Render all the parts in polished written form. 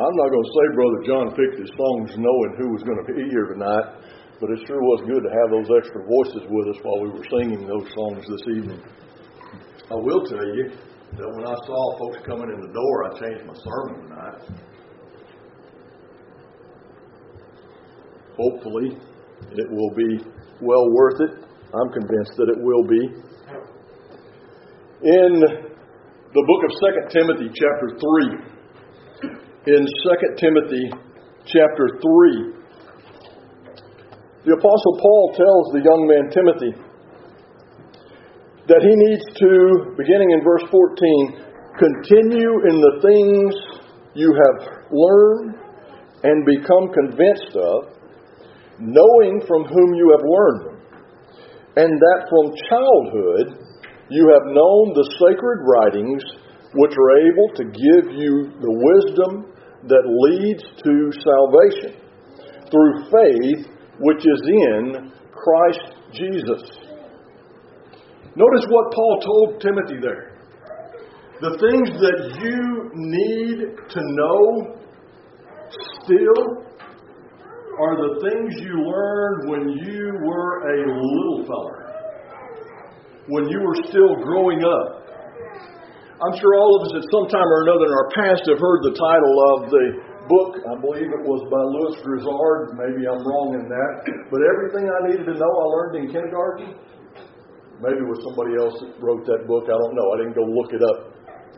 I'm not going to say Brother John picked his songs knowing who was going to be here tonight, but it sure was good to have those extra voices with us while we were singing those songs this evening. I will tell you that when I saw folks coming in the door, I changed my sermon tonight. Hopefully, it will be well worth it. I'm convinced that it will be. In the book of 2 Timothy chapter 3, in 2 Timothy chapter 3, the Apostle Paul tells the young man Timothy that he needs to, beginning in verse 14, continue in the things you have learned and become convinced of, knowing from whom you have learned them, and that from childhood you have known the sacred writings, which are able to give you the wisdom that leads to salvation through faith which is in Christ Jesus. Notice what Paul told Timothy there. The things that you need to know still are the things you learned when you were a little feller, when you were still growing up. I'm sure all of us at some time or another in our past have heard the title of the book. I believe it was by Louis Grizzard. Maybe I'm wrong in that. But everything I needed to know I learned in kindergarten. Maybe it was somebody else that wrote that book. I don't know. I didn't go look it up.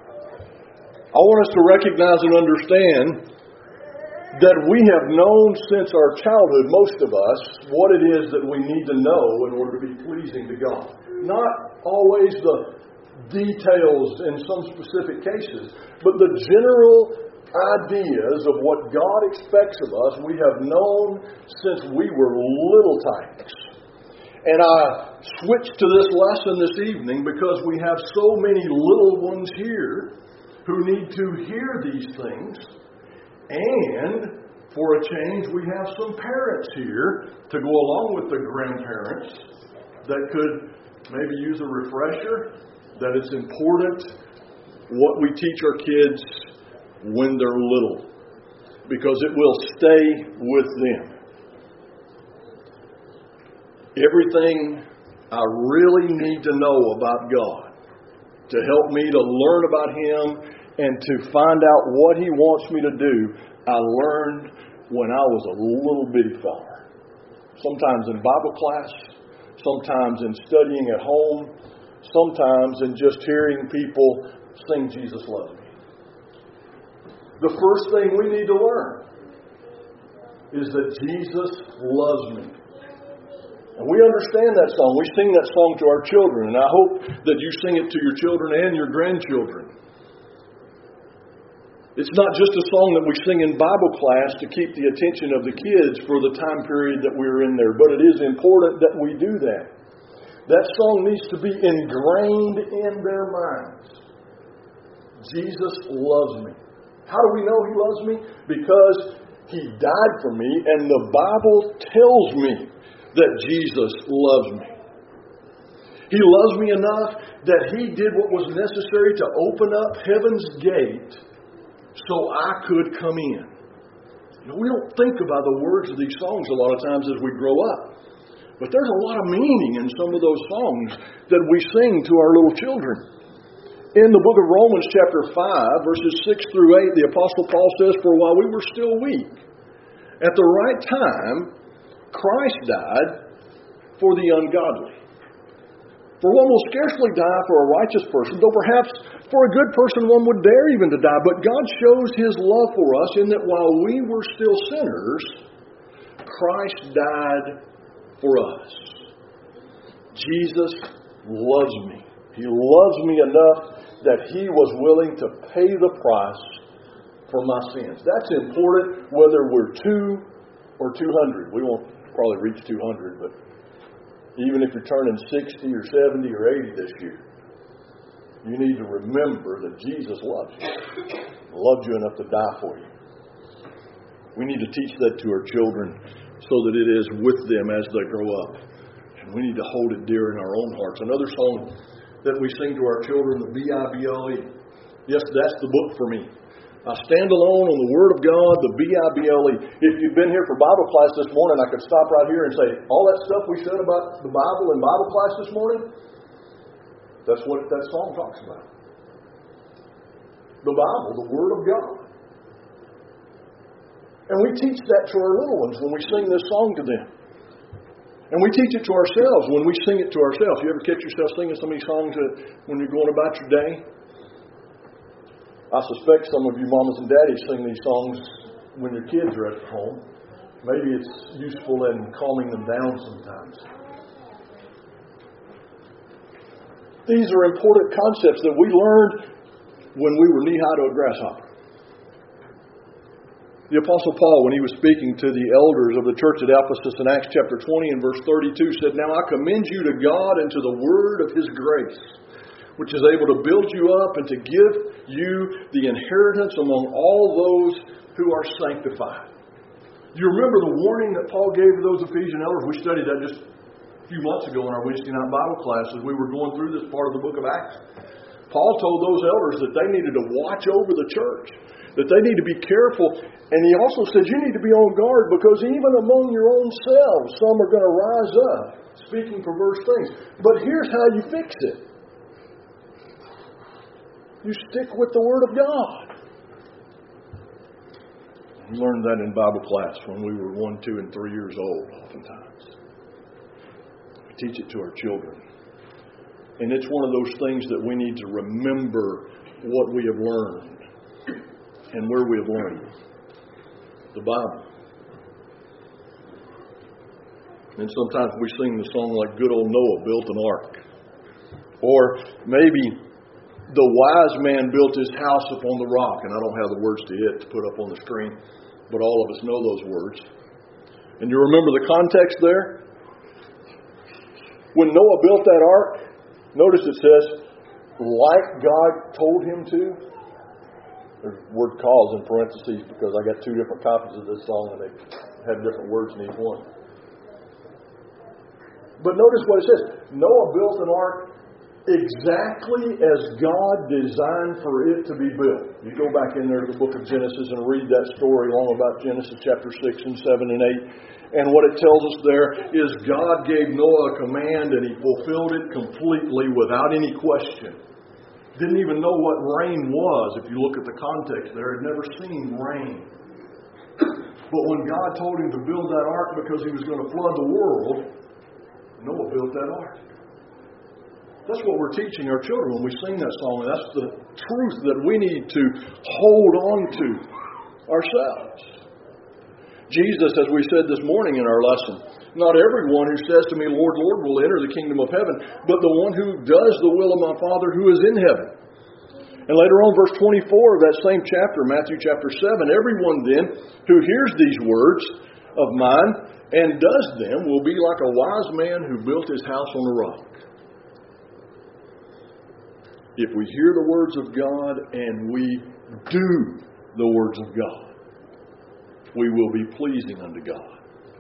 I want us to recognize and understand that we have known since our childhood, most of us, what it is that we need to know in order to be pleasing to God. Not always the details in some specific cases, but the general ideas of what God expects of us, we have known since we were little tykes. And I switched to this lesson this evening because we have so many little ones here who need to hear these things. And for a change, we have some parents here to go along with the grandparents that could maybe use a refresher that it's important what we teach our kids when they're little, because it will stay with them. Everything I really need to know about God to help me to learn about Him and to find out what He wants me to do, I learned when I was a little bitty fella. Sometimes in Bible class, sometimes in studying at home, sometimes in just hearing people sing Jesus Loves Me. The first thing we need to learn is that Jesus loves me. And we understand that song. We sing that song to our children, and I hope that you sing it to your children and your grandchildren. It's not just a song that we sing in Bible class to keep the attention of the kids for the time period that we're in there, but it is important that we do that. That song needs to be ingrained in their minds. Jesus loves me. How do we know He loves me? Because He died for me, and the Bible tells me that Jesus loves me. He loves me enough that He did what was necessary to open up heaven's gate so I could come in. We don't think about the words of these songs a lot of times as we grow up. But there's a lot of meaning in some of those songs that we sing to our little children. In the book of Romans chapter 5, verses 6 through 8, the Apostle Paul says, "For while we were still weak, at the right time, Christ died for the ungodly. For one will scarcely die for a righteous person, though perhaps for a good person one would dare even to die. But God shows His love for us in that while we were still sinners, Christ died for us." Jesus loves me. He loves me enough that He was willing to pay the price for my sins. That's important whether we're 2 or 200. We won't probably reach 200, but even if you're turning 60 or 70 or 80 this year, you need to remember that Jesus loves you. He loved you enough to die for you. We need to teach that to our children so that it is with them as they grow up. And we need to hold it dear in our own hearts. Another song that we sing to our children, the B-I-B-L-E. Yes, that's the book for me. I stand alone on the Word of God, the B-I-B-L-E. If you've been here for Bible class this morning, I could stop right here and say, all that stuff we said about the Bible in Bible class this morning, that's what that song talks about. The Bible, the Word of God. And we teach that to our little ones when we sing this song to them. And we teach it to ourselves when we sing it to ourselves. You ever catch yourself singing some of these songs when you're going about your day? I suspect some of you mamas and daddies sing these songs when your kids are at home. Maybe it's useful in calming them down sometimes. These are important concepts that we learned when we were knee-high to a grasshopper. The Apostle Paul, when he was speaking to the elders of the church at Ephesus in Acts chapter 20 and verse 32, said, "Now I commend you to God and to the word of His grace, which is able to build you up and to give you the inheritance among all those who are sanctified." You remember the warning that Paul gave to those Ephesian elders? We studied that just a few months ago in our Wednesday night Bible class as we were going through this part of the book of Acts. Paul told those elders that they needed to watch over the church, that they need to be careful. And he also said you need to be on guard because even among your own selves, some are going to rise up, speaking perverse things. But here's how you fix it. You stick with the Word of God. We learned that in Bible class when we were 1, 2, and 3 years old, oftentimes. We teach it to our children. And it's one of those things that we need to remember what we have learned and where we have learned it. The Bible. And sometimes we sing the song like good old Noah built an ark. Or maybe the wise man built his house upon the rock. And I don't have the words to it to put up on the screen, but all of us know those words. And you remember the context there? When Noah built that ark, notice it says, like God told him to. There's the word cause in parentheses because I got 2 different copies of this song and they have different words in each one. But notice what it says. Noah built an ark exactly as God designed for it to be built. You go back in there to the book of Genesis and read that story along about Genesis chapter 6 and 7 and 8. And what it tells us there is God gave Noah a command and he fulfilled it completely without any question. Didn't even know what rain was. If you look at the context there, had never seen rain. But when God told him to build that ark because He was going to flood the world, Noah built that ark. That's what we're teaching our children when we sing that song. And that's the truth that we need to hold on to ourselves. Jesus, as we said this morning in our lesson, not everyone who says to me, Lord, Lord, will enter the kingdom of heaven, but the one who does the will of my Father who is in heaven. And later on, verse 24 of that same chapter, Matthew chapter 7, everyone then who hears these words of mine and does them will be like a wise man who built his house on a rock. If we hear the words of God and we do the words of God, we will be pleasing unto God.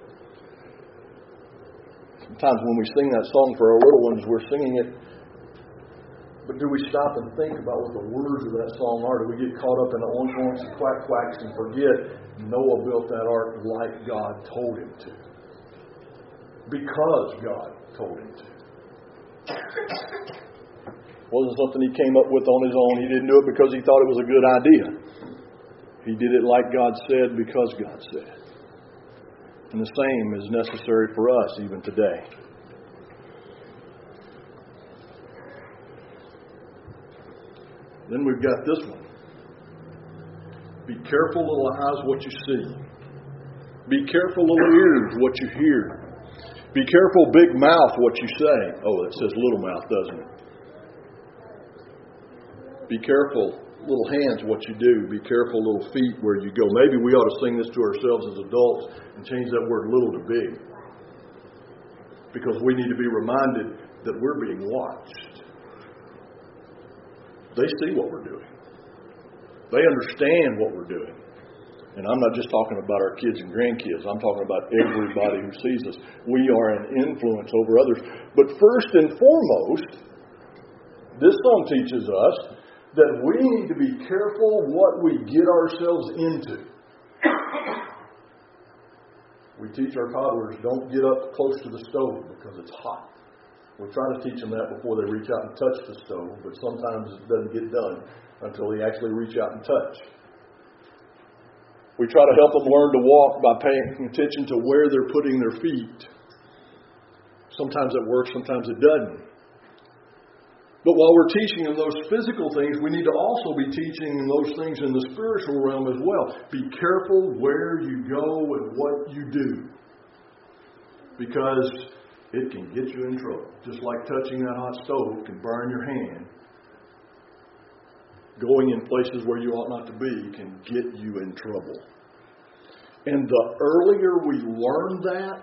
Sometimes when we sing that song for our little ones, we're singing it, but do we stop and think about what the words of that song are? Do we get caught up in the oinks and quacks and forget Noah built that ark like God told him to? Because God told him to. It wasn't something he came up with on his own. He didn't do it because he thought it was a good idea. He did it like God said because God said. And the same is necessary for us even today. Then we've got this one. Be careful, little eyes, what you see. Be careful, little ears, what you hear. Be careful, big mouth, what you say. Oh, it says little mouth, doesn't it? Be careful, little hands, what you do. Be careful, little feet, where you go. Maybe we ought to sing this to ourselves as adults and change that word little to big. Because we need to be reminded that we're being watched. They see what we're doing. They understand what we're doing. And I'm not just talking about our kids and grandkids. I'm talking about everybody who sees us. We are an influence over others. But first and foremost, this song teaches us that we need to be careful what we get ourselves into. We teach our toddlers, don't get up close to the stove because it's hot. We try to teach them that before they reach out and touch the stove, but sometimes it doesn't get done until they actually reach out and touch. We try to help them learn to walk by paying attention to where they're putting their feet. Sometimes it works, sometimes it doesn't. But while we're teaching them those physical things, we need to also be teaching them those things in the spiritual realm as well. Be careful where you go and what you do, because it can get you in trouble. Just like touching that hot stove can burn your hand, going in places where you ought not to be can get you in trouble. And the earlier we learn that,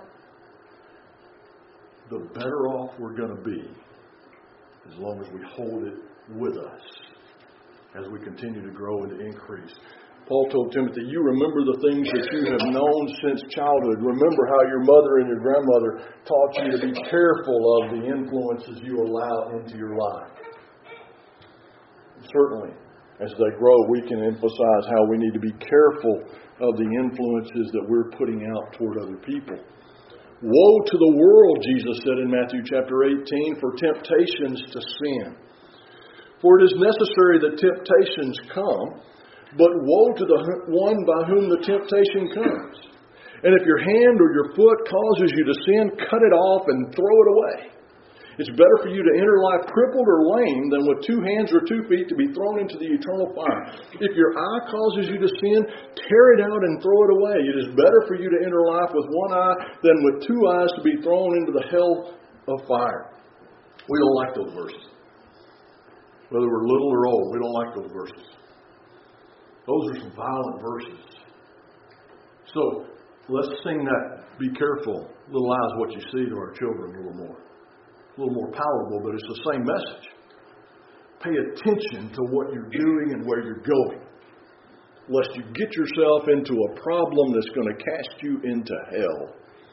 the better off we're going to be, as long as we hold it with us as we continue to grow and to increase. Paul told Timothy, you remember the things that you have known since childhood. Remember how your mother and your grandmother taught you to be careful of the influences you allow into your life. Certainly, as they grow, we can emphasize how we need to be careful of the influences that we're putting out toward other people. Woe to the world, Jesus said in Matthew chapter 18, for temptations to sin. For it is necessary that temptations come, but woe to the one by whom the temptation comes. And if your hand or your foot causes you to sin, cut it off and throw it away. It's better for you to enter life crippled or lame than with 2 hands or 2 feet to be thrown into the eternal fire. If your eye causes you to sin, tear it out and throw it away. It is better for you to enter life with 1 eye than with 2 eyes to be thrown into the hell of fire. We don't like those verses. Whether we're little or old, we don't like those verses. Those are some violent verses. So, let's sing that, be careful, little eyes what you see, to our children a little more. A little more palatable, but it's the same message. Pay attention to what you're doing and where you're going, lest you get yourself into a problem that's going to cast you into hell.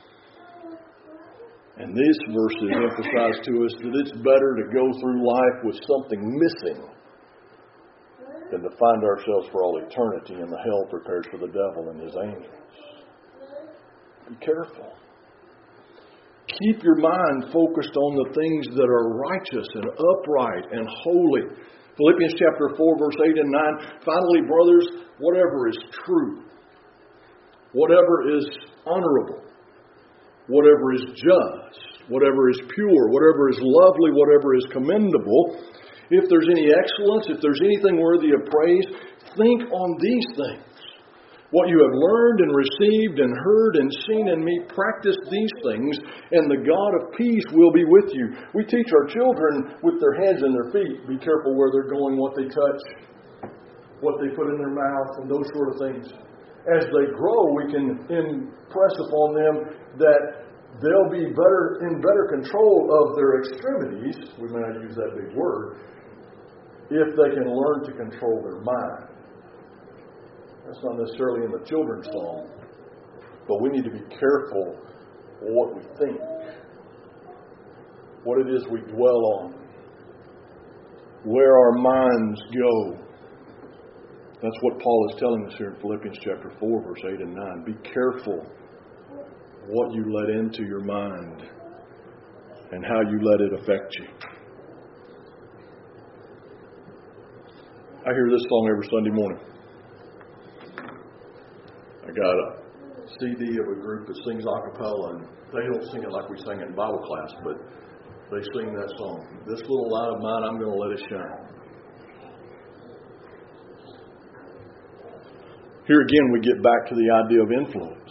And these verses emphasize to us that it's better to go through life with something missing than to find ourselves for all eternity in the hell prepared for the devil and his angels. Be careful. Keep your mind focused on the things that are righteous and upright and holy. Philippians chapter 4, verse 8 and 9. Finally, brothers, whatever is true, whatever is honorable, whatever is just, whatever is pure, whatever is lovely, whatever is commendable, if there's any excellence, if there's anything worthy of praise, think on these things. What you have learned and received and heard and seen in me, practice these things, and the God of peace will be with you. We teach our children with their hands and their feet, be careful where they're going, what they touch, what they put in their mouth, and those sort of things. As they grow, we can impress upon them that they'll be in better control of their extremities, we may not use that big word, if they can learn to control their mind. That's not necessarily in the children's song, but we need to be careful what we think, what it is we dwell on, where our minds go. That's what Paul is telling us here in Philippians chapter 4, verse 8 and 9. Be careful what you let into your mind and how you let it affect you. I hear this song every Sunday morning. I got a CD of a group that sings a cappella, and they don't sing it like we sing it in Bible class, but they sing that song. This little light of mine, I'm going to let it shine. Here again, we get back to the idea of influence.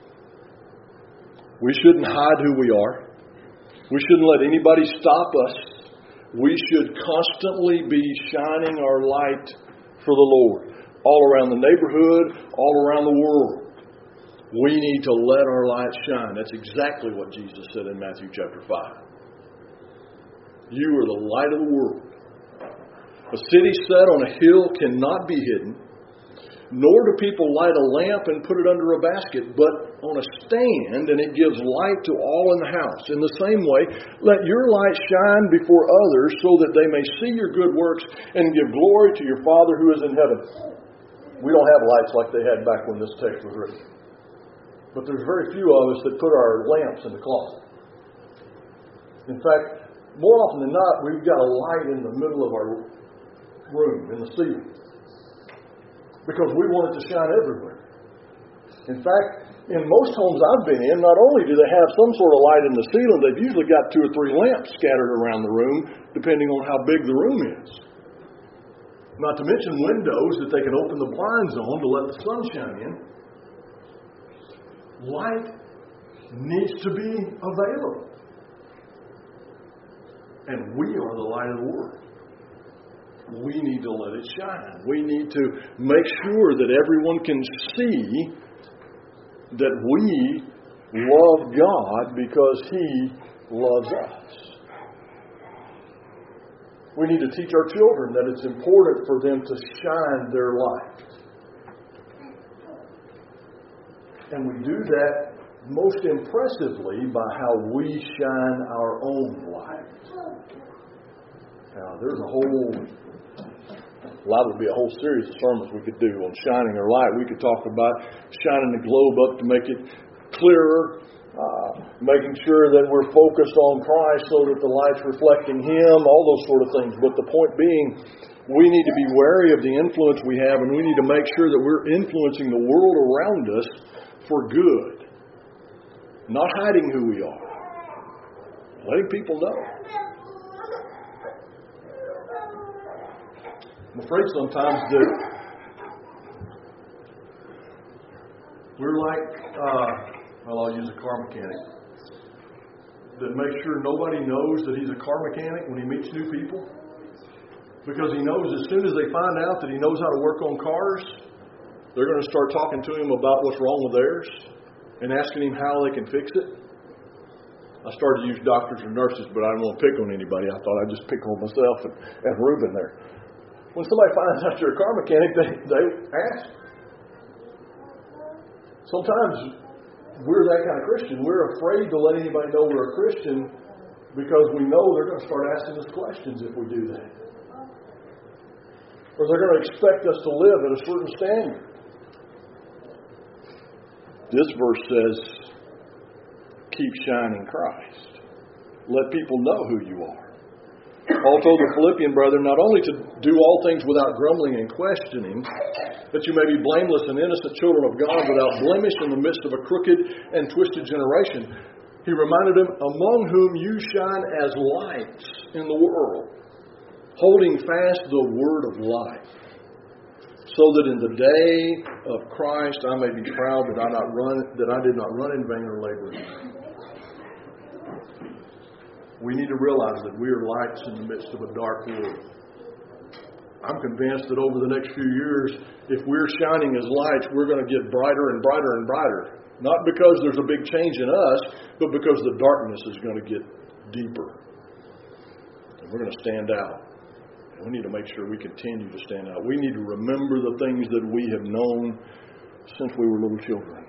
We shouldn't hide who we are. We shouldn't let anybody stop us. We should constantly be shining our light for the Lord. All around the neighborhood, all around the world. We need to let our light shine. That's exactly what Jesus said in Matthew chapter 5. You are the light of the world. A city set on a hill cannot be hidden. Nor do people light a lamp and put it under a basket, but on a stand, and it gives light to all in the house. In the same way, let your light shine before others so that they may see your good works and give glory to your Father who is in heaven. We don't have lights like they had back when this text was written. But there's very few of us that put our lamps in the closet. In fact, more often than not, we've got a light in the middle of our room, in the ceiling. Because we want it to shine everywhere. In fact, in most homes I've been in, not only do they have some sort of light in the ceiling, they've usually got 2 or 3 lamps scattered around the room, depending on how big the room is. Not to mention windows that they can open the blinds on to let the sun shine in. Light needs to be available. And we are the light of the world. We need to let it shine. We need to make sure that everyone can see that we love God because He loves us. We need to teach our children that it's important for them to shine their light. And we do that most impressively by how we shine our own light. Now, there's would be a whole series of sermons we could do on shining our light. We could talk about shining the globe up to make it clearer, making sure that we're focused on Christ so that the light's reflecting Him, all those sort of things. But the point being, we need to be wary of the influence we have, and we need to make sure that we're influencing the world around us for good. Not hiding who we are. Letting people know. I'm afraid sometimes that we're like, I'll use a car mechanic, that makes sure nobody knows that he's a car mechanic when he meets new people. Because he knows as soon as they find out that he knows how to work on cars, they're going to start talking to him about what's wrong with theirs and asking him how they can fix it. I started to use doctors and nurses, but I didn't want to pick on anybody. I thought I'd just pick on myself and Reuben there. When somebody finds out you're a car mechanic, they ask. Sometimes we're that kind of Christian. We're afraid to let anybody know we're a Christian because we know they're going to start asking us questions if we do that. Or they're going to expect us to live at a certain standard. This verse says, keep shining Christ. Let people know who you are. Paul told the Philippian brethren not only to do all things without grumbling and questioning, that you may be blameless and innocent children of God without blemish in the midst of a crooked and twisted generation. He reminded them, among whom you shine as lights in the world, holding fast the word of life, so that in the day of Christ I may be proud that I did not run in vain or labor in vain. We need to realize that we are lights in the midst of a dark world. I'm convinced that over the next few years, if we're shining as lights, we're going to get brighter and brighter and brighter. Not because there's a big change in us, but because the darkness is going to get deeper. And we're going to stand out. And we need to make sure we continue to stand out. We need to remember the things that we have known since we were little children.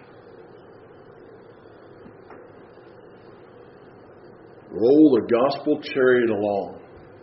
Roll the gospel chariot along.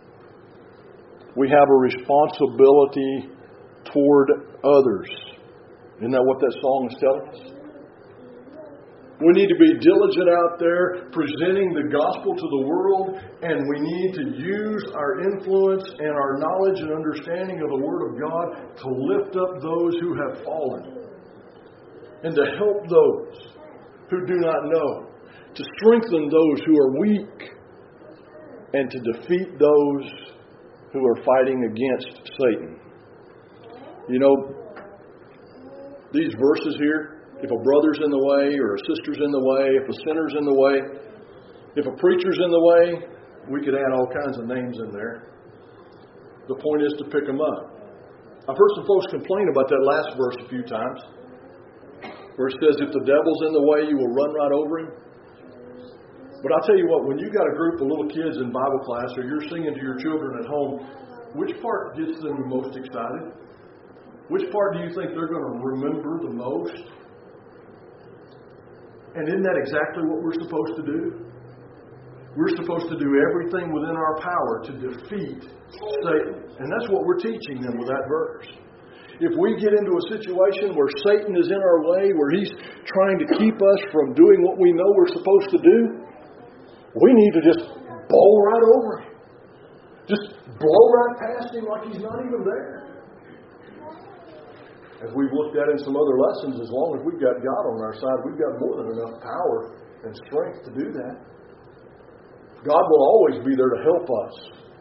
We have a responsibility toward others. Isn't that what that song is telling us? We need to be diligent out there presenting the gospel to the world, and we need to use our influence and our knowledge and understanding of the Word of God to lift up those who have fallen and to help those who do not know, to strengthen those who are weak, and to defeat those who are fighting against Satan. You know, these verses here, if a brother's in the way, or a sister's in the way, if a sinner's in the way, if a preacher's in the way, we could add all kinds of names in there. The point is to pick them up. I've heard some folks complain about that last verse a few times, where it says, if the devil's in the way, you will run right over him. But I'll tell you what, when you got a group of little kids in Bible class, or you're singing to your children at home, which part gets them the most excited? Which part do you think they're going to remember the most? And isn't that exactly what we're supposed to do? We're supposed to do everything within our power to defeat Satan. And that's what we're teaching them with that verse. If we get into a situation where Satan is in our way, where he's trying to keep us from doing what we know we're supposed to do, we need to just bowl right over him. Just blow right past him like he's not even there. As we've looked at in some other lessons, as long as we've got God on our side, we've got more than enough power and strength to do that. God will always be there to help us.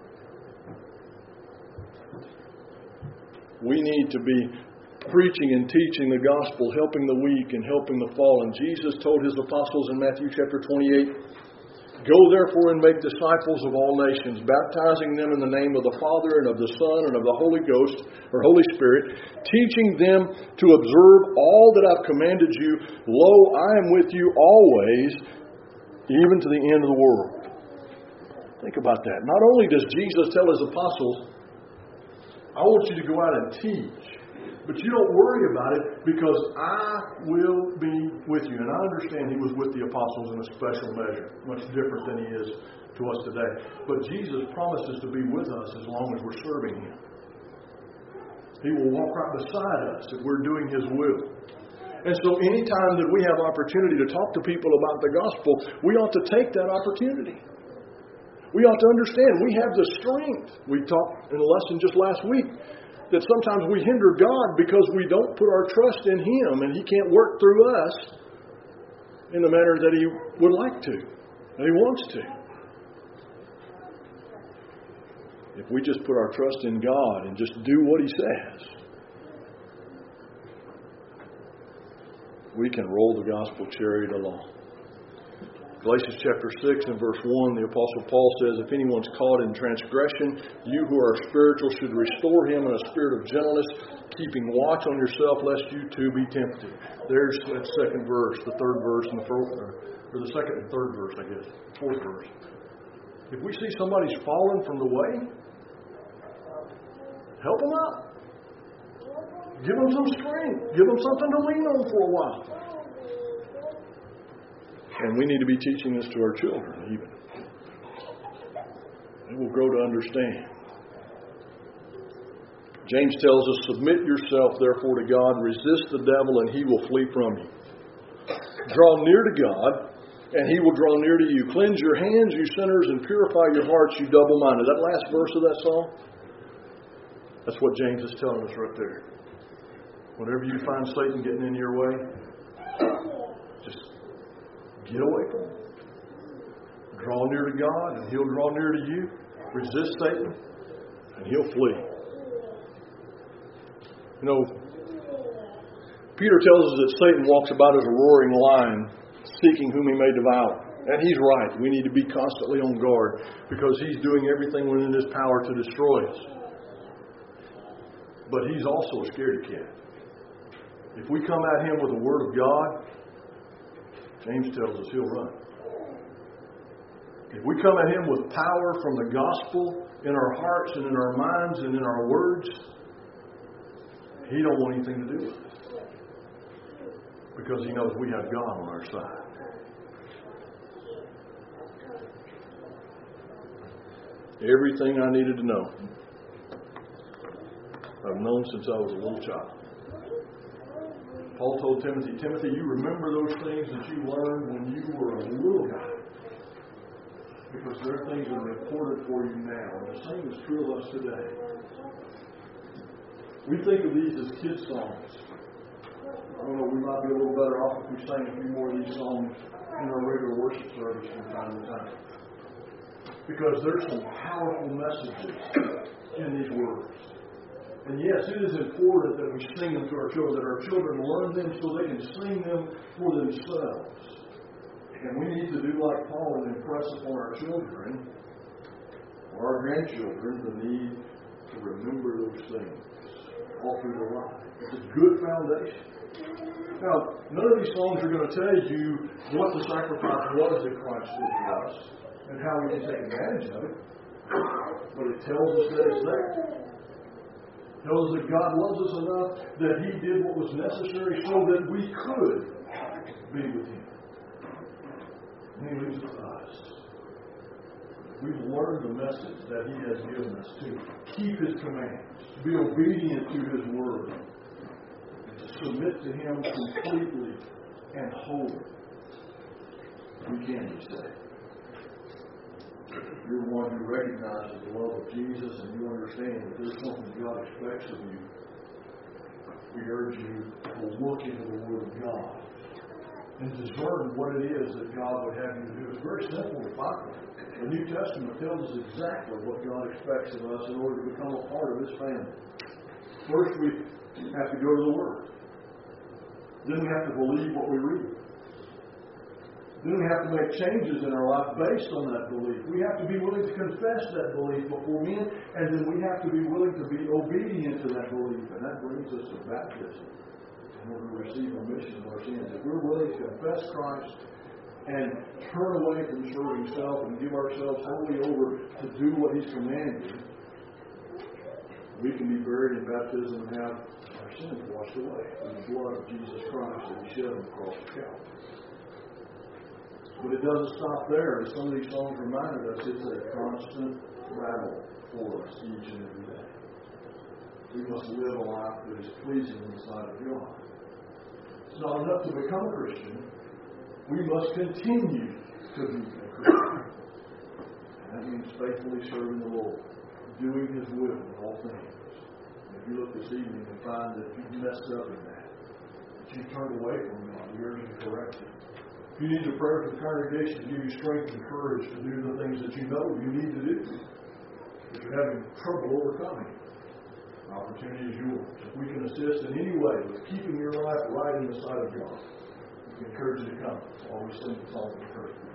We need to be preaching and teaching the gospel, helping the weak and helping the fallen. Jesus told his apostles in Matthew chapter 28, "Go therefore and make disciples of all nations, baptizing them in the name of the Father and of the Son and of the Holy Ghost," or Holy Spirit, "teaching them to observe all that I've commanded you. Lo, I am with you always, even to the end of the world." Think about that. Not only does Jesus tell his apostles, "I want you to go out and teach, but you don't worry about it because I will be with you." And I understand he was with the apostles in a special measure, much different than he is to us today. But Jesus promises to be with us as long as we're serving him. He will walk right beside us if we're doing his will. And so anytime that we have opportunity to talk to people about the gospel, we ought to take that opportunity. We ought to understand we have the strength. We talked in a lesson just last week that sometimes we hinder God because we don't put our trust in him, and he can't work through us in the manner that he would like to, that he wants to. If we just put our trust in God and just do what he says, we can roll the gospel chariot along. Galatians chapter 6 and verse 1, the Apostle Paul says, "If anyone's caught in transgression, you who are spiritual should restore him in a spirit of gentleness, keeping watch on yourself, lest you too be tempted." There's that second verse, the third verse, and the fourth, or the second and third verse, I guess, fourth verse. If we see somebody's fallen from the way, help them out. Give them some strength. Give them something to lean on for a while. And we need to be teaching this to our children, even. They will grow to understand. James tells us, "Submit yourself, therefore, to God. Resist the devil, and he will flee from you. Draw near to God, and he will draw near to you. Cleanse your hands, you sinners, and purify your hearts, you double-minded." That last verse of that song, that's what James is telling us right there. Whenever you find Satan getting in your way, just get away from him. Draw near to God, and he'll draw near to you. Resist Satan, and he'll flee. You know, Peter tells us that Satan walks about as a roaring lion, seeking whom he may devour. And he's right. We need to be constantly on guard because he's doing everything within his power to destroy us. But he's also a scaredy cat. If we come at him with the Word of God, James tells us he'll run. If we come at him with power from the gospel in our hearts and in our minds and in our words, he don't want anything to do with it. Because he knows we have God on our side. Everything I needed to know, I've known since I was a little child. Paul told Timothy, "Timothy, you remember those things that you learned when you were a little guy. Because there are things that are important for you now." And the same is true of us today. We think of these as kid songs. I don't know, we might be a little better off if we sang a few more of these songs in our regular worship service from time to time. Because there's some powerful messages in these words. And yes, it is important that we sing them to our children, that our children learn them so they can sing them for themselves. And we need to do like Paul and impress upon our children, or our grandchildren, the need to remember those things all through their life. It's a good foundation. Now, none of these songs are going to tell you what the sacrifice was that Christ did for us and how we can take advantage of it. But it tells us that it's there. Tells us that God loves us enough that He did what was necessary so that we could be with Him. And He leaves it to us. We've learned the message that He has given us to keep His commands, to be obedient to His Word, and to submit to Him completely and wholly. We can be saved. You're one who recognizes the love of Jesus and you understand that there's something God expects of you. We urge you to look into the Word of God and discern what it is that God would have you to do. It's very simple to find. The New Testament tells us exactly what God expects of us in order to become a part of His family. First, we have to go to the Word. Then we have to believe what we read. Then we have to make changes in our life based on that belief. We have to be willing to confess that belief before men, and then we have to be willing to be obedient to that belief. And that brings us to baptism in order to receive remission of our sins. If we're willing to confess Christ and turn away from serving self and give ourselves wholly over to do what He's commanded, we can be buried in baptism and have our sins washed away in the blood of Jesus Christ that He shed on the cross of Calvary. But it doesn't stop there. As some of these songs reminded us, it's a constant battle for us each and every day. We must live a life that is pleasing in the sight of God. It's not enough to become a Christian. We must continue to be a Christian. And that means faithfully serving the Lord, doing His will in all things. And if you look this evening and find that you've messed up in that you've turned away from God, we urge you to correct it. If you need a prayer from the congregation to give you strength and courage to do the things that you know you need to do, if you're having trouble overcoming, the opportunity is yours. If we can assist in any way with keeping your life right in the sight of God, we encourage you to come while we sing the song of encouragement.